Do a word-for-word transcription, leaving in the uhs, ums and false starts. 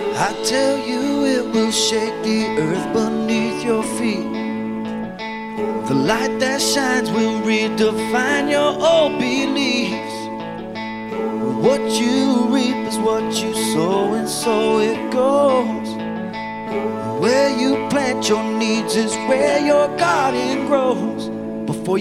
I tell you, it will shake the earth beneath your feet. The light that shines will redefine your old beliefs. What you reap is what you sow, and so it goes. Where you plant your needs is where your garden grows.